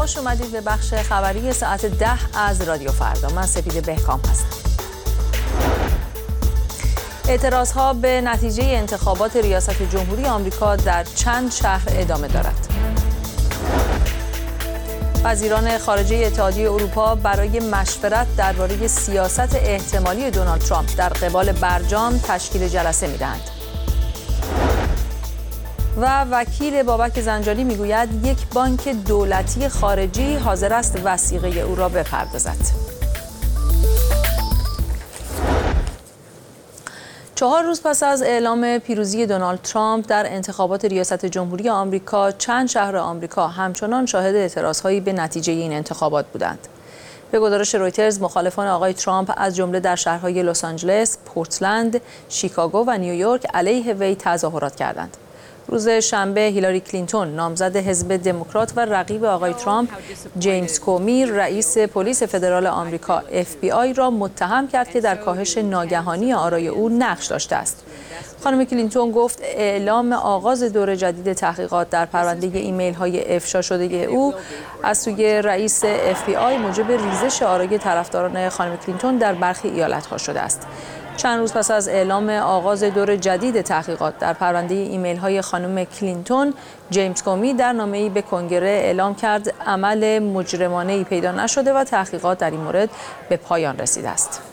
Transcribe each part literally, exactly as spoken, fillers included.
خوش اومدید به بخش خبری ساعت ده از رادیو فردا. من سپید بهکام هستم. اعتراضها به نتیجه انتخابات ریاست جمهوری آمریکا در چند شهر ادامه دارد. وزیران خارجه اتحادیه اروپا برای مشورت درباره سیاست احتمالی دونالد ترامپ در قبال برجام تشکیل جلسه می‌دهند. و وکیل بابک زنجانی میگوید یک بانک دولتی خارجی حاضر است وثیقه او را بپردازد. چهار روز پس از اعلام پیروزی دونالد ترامپ در انتخابات ریاست جمهوری آمریکا، چند شهر آمریکا همچنان شاهد اعتراضهایی به نتیجه این انتخابات بودند. به گزارش رویترز، مخالفان آقای ترامپ از جمله در شهرهای لس آنجلس، پورتلند، شیکاگو و نیویورک علیه وی تظاهرات کردند. روز شنبه هیلاری کلینتون، نامزد حزب دموکرات و رقیب آقای ترامپ، جیمز کومی، رئیس پلیس فدرال آمریکا اف بی آی را متهم کرد که در کاهش ناگهانی آرای او نقش داشته است. خانم کلینتون گفت اعلام آغاز دور جدید تحقیقات در پرونده ایمیل های افشا شده او از سوی رئیس اف بی آی موجب ریزش آرای طرفداران خانم کلینتون در برخی ایالت‌ها شده است. چند روز پس از اعلام آغاز دور جدید تحقیقات در پرونده ایمیل های خانم کلینتون، جیمز کومی در نامه‌ای به کنگره اعلام کرد عمل مجرمانه‌ای پیدا نشده و تحقیقات در این مورد به پایان رسیده است.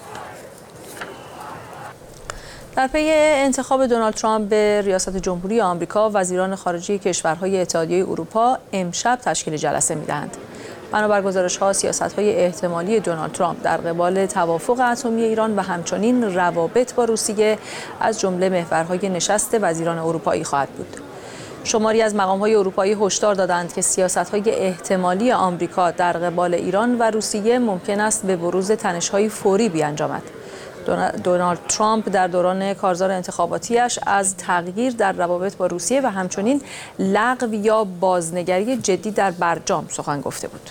در پی انتخاب دونالد ترامپ به ریاست جمهوری آمریکا، وزیران خارجه کشورهای اتحادیه اروپا امشب تشکیل جلسه می‌دهند. بنابر گزارش‌ها، سیاست‌های احتمالی دونالد ترامپ در قبال توافق اتمی ایران و همچنین روابط با روسیه از جمله محورهای نشست وزیران اروپایی خواهد بود. شماری از مقام‌های اروپایی هشدار دادند که سیاست‌های احتمالی آمریکا در قبال ایران و روسیه ممکن است به بروز تنش‌های فوری بیانجامد. دونالد ترامپ در دوران کارزار انتخاباتیش از تغییر در روابط با روسیه و همچنین لغو یا بازنگری جدی در برجام سخن گفته بود.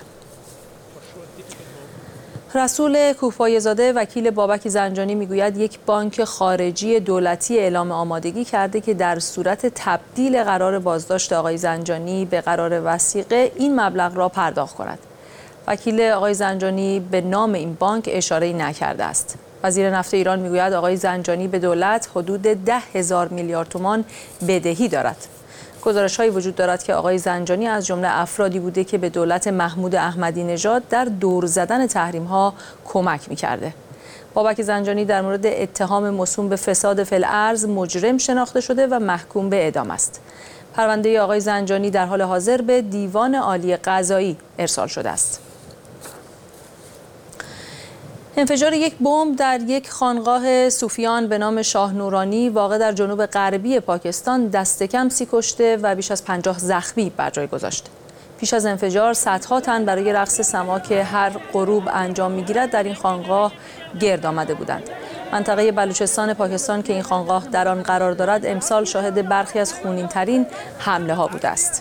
رسول کوهپایه‌زاده، وکیل بابک زنجانی میگوید یک بانک خارجی دولتی اعلام آمادگی کرده که در صورت تبدیل قرار بازداشت آقای زنجانی به قرار وثیقه این مبلغ را پرداخت کند. وکیل آقای زنجانی به نام این بانک اشاره‌ای نکرده است. وزیر نفت ایران میگوید آقای زنجانی به دولت حدود ده هزار میلیارد تومان بدهی دارد. گزارش‌هایی وجود دارد که آقای زنجانی از جمله افرادی بوده که به دولت محمود احمدی نژاد در دور زدن تحریم‌ها کمک می‌کرده. بابک زنجانی در مورد اتهام موسوم به فساد فی الارض مجرم شناخته شده و محکوم به اعدام است. پرونده آقای زنجانی در حال حاضر به دیوان عالی قضایی ارسال شده است. انفجار یک بمب در یک خانقاه صوفیان به نام شاه نورانی واقع در جنوب غربی پاکستان دست کم سی کشته و بیش از پنجاه زخمی بر جای گذاشت. پیش از انفجار صدها تن برای رقص سما که هر غروب انجام می‌گیرد در این خانقاه گرد آمده بودند. منطقه بلوچستان پاکستان که این خانقاه در آن قرار دارد امسال شاهد برخی از خونین‌ترین حمله‌ها بوده است.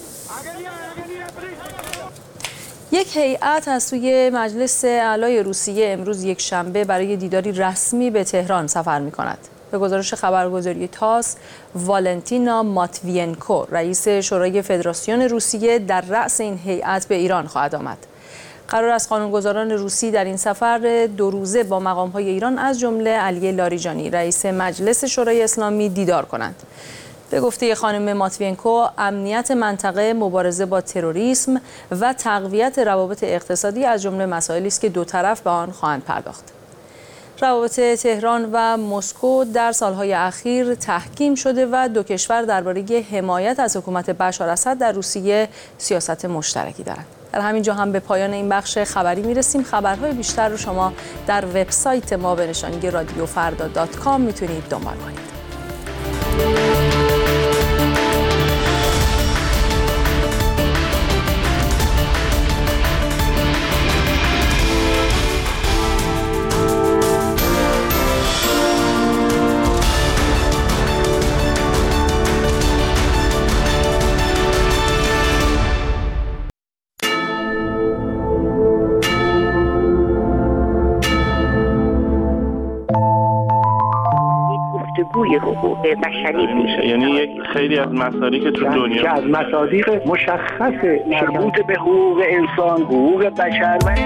یک هیئت از سوی مجلس اعلای روسیه امروز یک شنبه برای دیداری رسمی به تهران سفر می‌کند. به گزارش خبرگزاری تاس، والنتینا ماتوینکو، رئیس شورای فدراسیون روسیه، در رأس این هیئت به ایران خواهد آمد. قرار است قانونگذاران روسی در این سفر دو روزه با مقام‌های ایران از جمله علی لاریجانی، رئیس مجلس شورای اسلامی، دیدار کنند. به گفته خانم ماتوینکو، امنیت منطقه، مبارزه با تروریسم و تقویت روابط اقتصادی از جمله مسائلی است که دو طرف به آن خواهند پرداخت. روابط تهران و مسکو در سالهای اخیر تحکیم شده و دو کشور درباره حمایت از حکومت بشار اسد در روسیه سیاست مشترکی دارند. در همین جا هم به پایان این بخش خبری میرسیم. خبرهای بیشتر رو شما در وبسایت ما به نشانی رادیو فردا دات کام میتونید دنبال کنید. بازگوی حقوق بشری میشه. یعنی یک خیلی از مصادیق که تو دنیا که از مصادیق مشخص مربوط به حقوق انسان، حقوق بشر و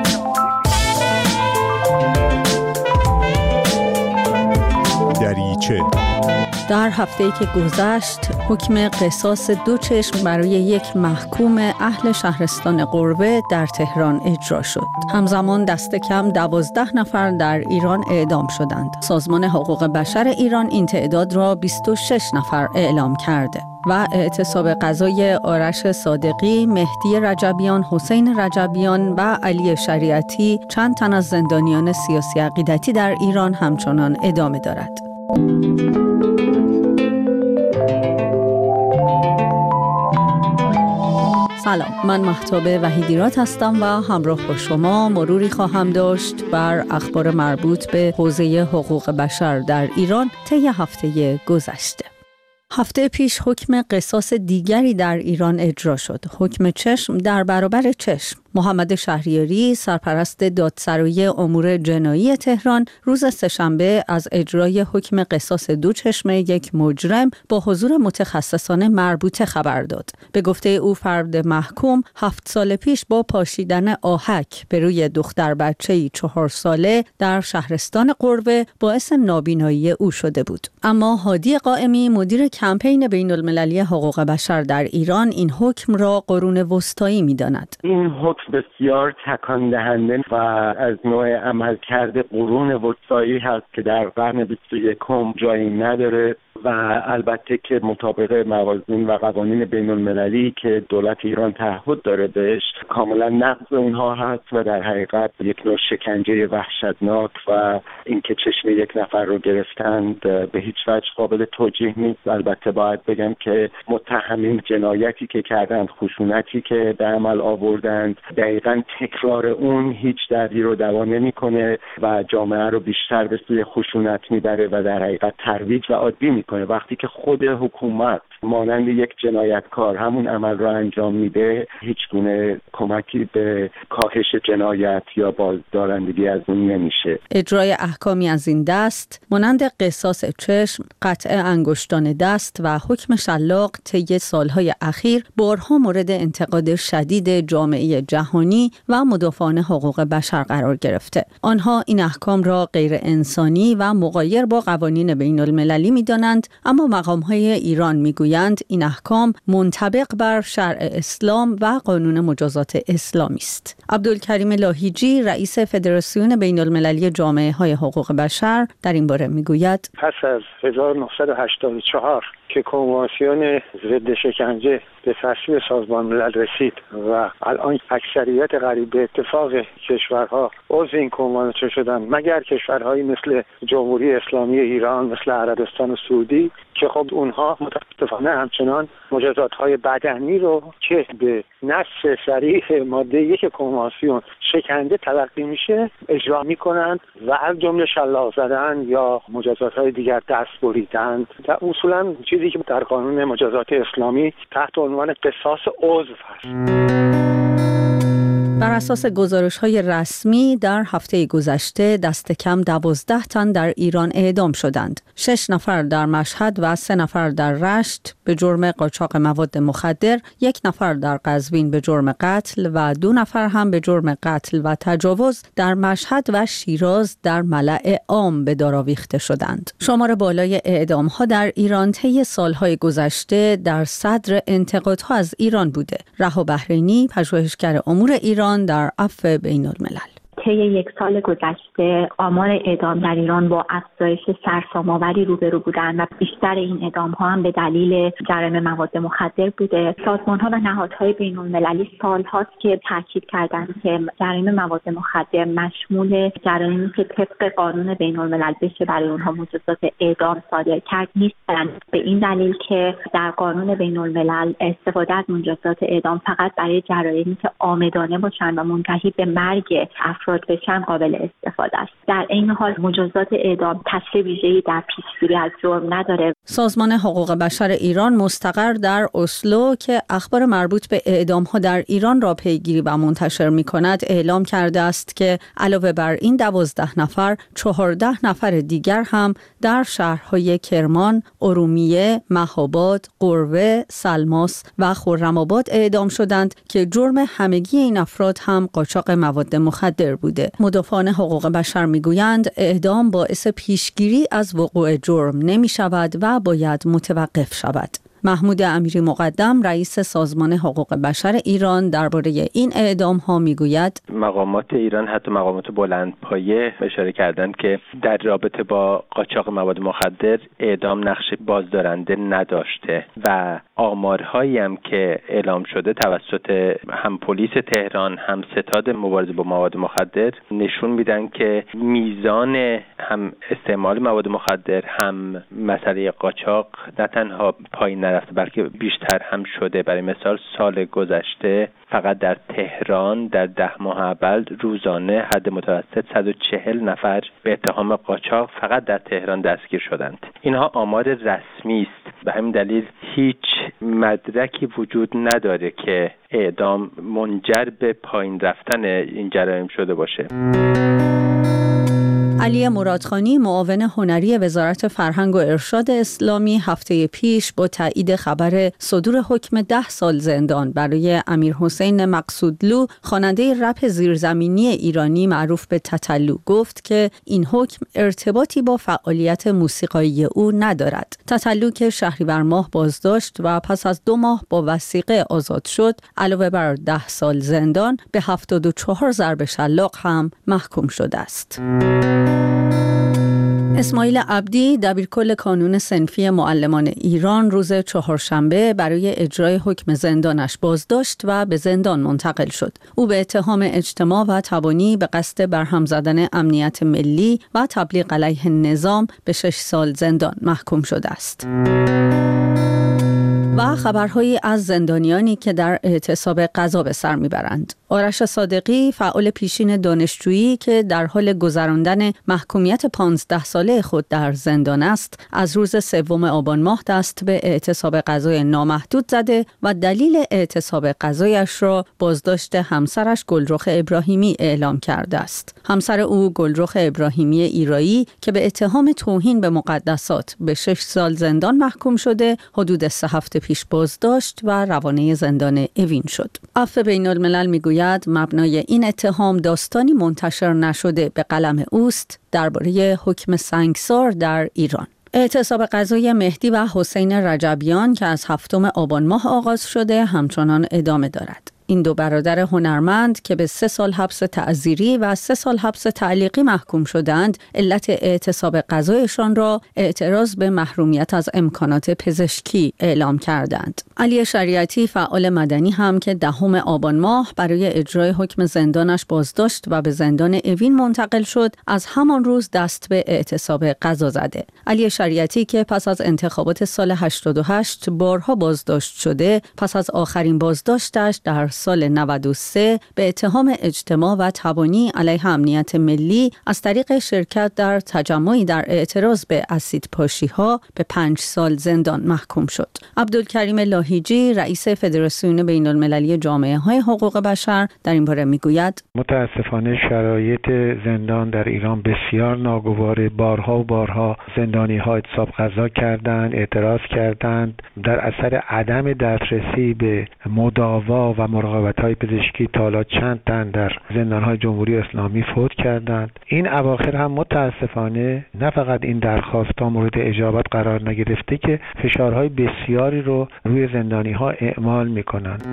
دریچه. در هفته‌ای که گذشت حکم قصاص دو چشم برای یک محکوم اهل شهرستان قربه در تهران اجرا شد. همزمان دست کم دوازده نفر در ایران اعدام شدند. سازمان حقوق بشر ایران این تعداد را بیست و شش نفر اعلام کرده. و اعتصاب قضای آرش صادقی، مهدی رجبیان، حسین رجبیان و علی شریعتی، چند تن از زندانیان سیاسی عقیدتی در ایران همچنان ادامه دارد. سلام، من مهتاب وحیدیرات هستم و همراه با شما مروری خواهم داشت بر اخبار مربوط به حوزه حقوق بشر در ایران طی هفته گذشته. هفته پیش حکم قصاص دیگری در ایران اجرا شد. حکم چشم در برابر چشم. محمد شهریاری، سرپرست دادسرایی امور جنایی تهران، روز سه‌شنبه از اجرای حکم قصاص دو چشم یک مجرم با حضور متخصصان مربوطه خبر داد. به گفته او فرد محکوم هفت سال پیش با پاشیدن آهک به روی دختر بچه‌ای چهار ساله در شهرستان قربه باعث نابینایی او شده بود. اما هادی قائمی، مدیر کمپین بین‌المللی حقوق بشر در ایران، این حکم را قرون وسطایی می‌داند. این حکم بسیار تکان دهنده و از نوع عملکرد قرون وسطایی هست که در قرن بیست و یکم جایی نداره و البته که مطابق موازین و قوانین بین المللی که دولت ایران تعهد داره بهش، کاملا نقض اونها هست و در حقیقت یک نوع شکنجه وحشتناک و اینکه چشم یک نفر رو گرفتند به هیچ وجه قابل توجیه نیست. البته باید بگم که متهمین جنایتی که کردند، خشونتی که به عمل آوردند، دقیقاً تکرار اون هیچ دردی رو دوا نمی‌کنه و جامعه رو بیشتر به سوی خشونت میبره و در حقیقت ترویج و عادی میکنه. وقتی که خود حکومت مانند یک جنایتکار همون عمل را انجام میده، هیچ گونه کمکی به کاهش جنایت یا بازدارندگی از اون نمیشه. اجرای احکامی از این دست مانند قصاص چشم، قطع انگشتان دست و حکم شلاق طی سالهای اخیر بارها مورد انتقاد شدید جامعه جهانی و مدافعان حقوق بشر قرار گرفته. آنها این احکام را غیر انسانی و مغایر با قوانین بین المللی می‌دانند، اما مقام‌های ایران می‌گویند این احکام منطبق بر شرع اسلام و قانون مجازات اسلامی است. عبدالکریم لاهیجی، رئیس فدراسیون بین المللی جامعه‌های حقوق بشر، در این باره می‌گوید پس از هزار و نهصد و هشتاد و چهار که کنوانسیون ضد شکنجه به تصویب سازمان ملل رسید و الان اکثریت قریب به اتفاق کشورها عضو این کنوانسیون شدن، مگر کشورهایی مثل جمهوری اسلامی ایران، مثل عربستان و سعودی که خب اونها متاسفانه همچنان مجازات‌های بدنی رو که به نص صریح ماده یک کنوانسیون شکنجه تلقی میشه اجرا میکنند و از جمله شلاق زدن یا مجازات‌های دیگر دست بریدن. و اصولا چیزی که در قانون مجازات اسلامی تحت عنوان قصاص عضو هست. بر اساس گزارش‌های رسمی در هفته گذشته دست کم دوازده تن در ایران اعدام شدند. شش نفر در مشهد و سه نفر در رشت به جرم قاچاق مواد مخدر، یک نفر در قزوین به جرم قتل و دو نفر هم به جرم قتل و تجاوز در مشهد و شیراز در ملأ عام به دار آویخته شدند. شمار بالای اعدام‌ها در ایران طی سال‌های گذشته در صدر انتقادها از ایران بوده. رها بحرینی، پژوهشگر امور ایران در عفو بین الملل: طی یک سال گذشته آمار اعدام در ایران با افزایش سرسام‌آوری روبرو بودند و بیشتر این اعدام‌ها هم به دلیل جرایم مواد مخدر بوده. سازمان‌ها و نهادهای بین‌المللی سال‌هاست که تاکید کردند که جرایم مواد مخدر مشمول جرایمی که طبق قانون بین‌الملل بشه برای اونها مجازات اعدام صادر کرد نیستند، به این دلیل که در قانون بین‌الملل استفاده از مجازات اعدام فقط برای جرایمی که عامدانه باشند و منتهی به مرگ افراد افراد بشن قابل استفاده است. در این حال مجازات اعدام تاثیر ویژه‌ای در پیشگیری از جرم نداره. سازمان حقوق بشر ایران مستقر در اسلو که اخبار مربوط به اعدام‌ها در ایران را پیگیری و منتشر می‌کند اعلام کرده است که علاوه بر این دوازده نفر، چهارده نفر دیگر هم در شهرهای کرمان، ارومیه، مهاباد، قروه، سلماس و خرم‌آباد اعدام شدند که جرم همگی این افراد هم قاچاق مواد مخدر بوده. مدافعان حقوق بشر میگویند اعدام باعث پیشگیری از وقوع جرم نمی شود و باید متوقف شود. محمود امیری مقدم رئیس سازمان حقوق بشر ایران درباره این اعدام ها میگوید مقامات ایران حتی مقامات بلندپایه اشاره کردند که در رابطه با قاچاق مواد مخدر اعدام نقش بازدارنده نداشته و آمارهایی هم که اعلام شده توسط هم پلیس تهران هم ستاد مبارزه با مواد مخدر نشون میدن که میزان هم استعمال مواد مخدر هم مسئله قاچاق نه تنها پایین نرفته بلکه بیشتر هم شده. برای مثال سال گذشته فقط در تهران در ده ماه اول روزانه حد متوسط صد و چهل نفر به اتهام قاچاق فقط در تهران دستگیر شدند. اینها آمار رسمی است. به همین دلیل هیچ مدرکی وجود نداره که اعدام منجر به پایین رفتن این جرایم شده باشه. علی مرادخانی معاون هنری وزارت فرهنگ و ارشاد اسلامی هفته پیش با تایید خبر صدور حکم ده سال زندان برای امیرحسین مقصودلو خواننده رپ زیرزمینی ایرانی معروف به تتلو گفت که این حکم ارتباطی با فعالیت موسیقایی او ندارد. تتلو که شهریور ماه بازداشت و پس از دو ماه با وثیقه آزاد شد علاوه بر ده سال زندان به هفتاد و چهار ضرب شلاق هم محکوم شده است. اسماعیل عبدی دبیرکل کانون صنفی معلمان ایران روز چهارشنبه برای اجرای حکم زندانش بازداشت و به زندان منتقل شد. او به اتهام اجتماع و تبانی به قصد برهم زدن امنیت ملی و تبلیغ علیه نظام به شش سال زندان محکوم شده است. و خبرهایی از زندانیانی که در اعتصاب قضا به سر میبرند. آرش صادقی فعال پیشین دانشجویی که در حال گذراندن محکومیت پانزده ساله خود در زندان است، از روز سوم آبان ماه دست به اعتصاب قضای نامحدود زده و دلیل اعتصاب قضایش را بازداشت همسرش گلرخ ابراهیمی اعلام کرده است. همسر او گلرخ ابراهیمی ایرایی که به اتهام توهین به مقدسات به شش سال زندان محکوم شده، حدود سه هفته پیش بازداشت و روانه زندان اوین شد. عفو بین الملل میگوید مبنای این اتهام داستانی منتشر نشده به قلم اوست درباره حکم سنگسار در ایران. اعتصاب قضای مهدی و حسین رجبیان که از هفتم آبان ماه آغاز شده همچنان ادامه دارد. این دو برادر هنرمند که به سه سال حبس تعزیری و سه سال حبس تعلیقی محکوم شدند، علت اعتصاب قضایشان را اعتراض به محرومیت از امکانات پزشکی اعلام کردند. علی شریعتی فعال مدنی هم که دهم آبان ماه برای اجرای حکم زندانش بازداشت و به زندان اوین منتقل شد، از همان روز دست به اعتصاب قضا زده. علی شریعتی که پس از انتخابات سال هشتاد و هشت بارها بازداشت شده، پس از آخرین بازداشتش در سال نود و سه به اتهام اجتماع و تبانی علیه امنیت ملی از طریق شرکت در تجمعی در اعتراض به اسیدپاشی‌ها به پنج سال زندان محکوم شد. عبدالکریم لاهیجی رئیس فدراسیون بین المللی جامعه‌های حقوق بشر در این باره میگوید متاسفانه شرایط زندان در ایران بسیار ناگواره. بارها و بارها زندانی‌ها اعتصاب قضا کردند، اعتراض کردند. در اثر عدم دسترسی به مداوا و مراقبت‌های پزشکی تا حالا چند تن در زندان‌های جمهوری اسلامی فوت کردند. این اواخر هم متاسفانه نه فقط این درخواست‌ها مورد اجابت قرار نگرفته که فشارهای بسیاری رو روی زندانی‌ها اعمال می‌کنند.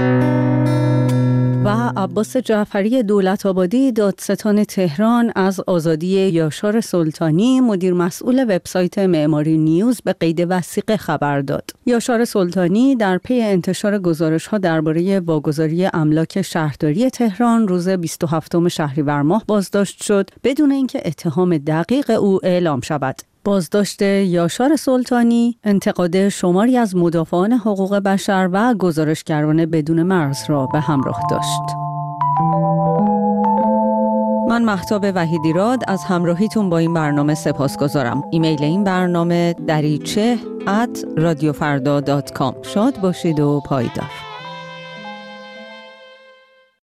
و عباس جعفری دولت‌آبادی دادستان تهران از آزادی یاشار سلطانی مدیر مسئول وبسایت معماری نیوز به قید وثیقه خبر داد. یاشار سلطانی در پی انتشار گزارش‌ها درباره واگذاری املاک شهرداری تهران روز بیست و هفتم شهریور ماه بازداشت شد بدون اینکه اتهام دقیق او اعلام شود. بازداشت یاشار سلطانی انتقاد شماری از مدافعان حقوق بشر و گزارشگران بدون مرز را به همراه داشت. من مهتاب وحیدیراد از همراهیتون با این برنامه سپاسگزارم. ایمیل این برنامه دریچه ات رادیو فردا دات کام. شاد باشید و پایدار.